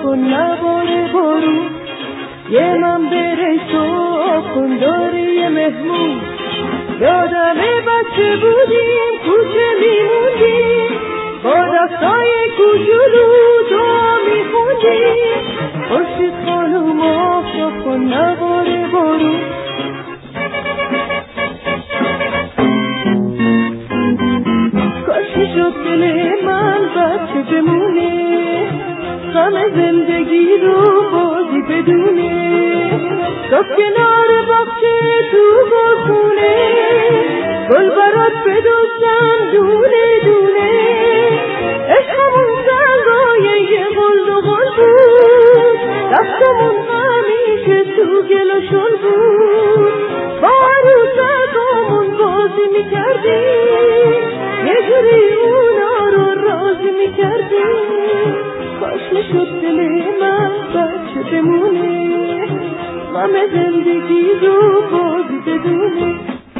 کن نباره بارون، یه من بره صاف کن داری یه مهمون. یادمه بچه بودیم کوچه میموندیم، با دستای کوچولو دعا میخوندیم. خورشید خانوم آفتاب کن نباره بارون. کاش میشد دل من بچه بمونه، غم زندگی رو بازی بدونه. صاف کنار باغچه تو گلخونه، گل برات بدوزم دونه دونه. عشقمون سنگای یه قل و قل بود، دستمون همیشه تو گل و شل بود. با عروسکامون بازی میکردیم، یه جوری اونا رو راضی میکردیم. کاش میشد دل من بچه بمونه، غم زندگی رو بازی بدونه.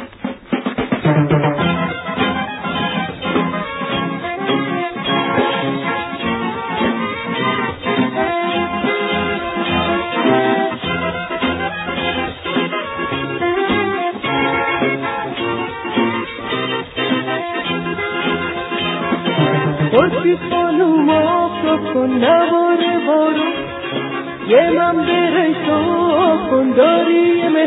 خورشید خانوم آفتاب کن نباره بارون، یه من بره صاف کن داری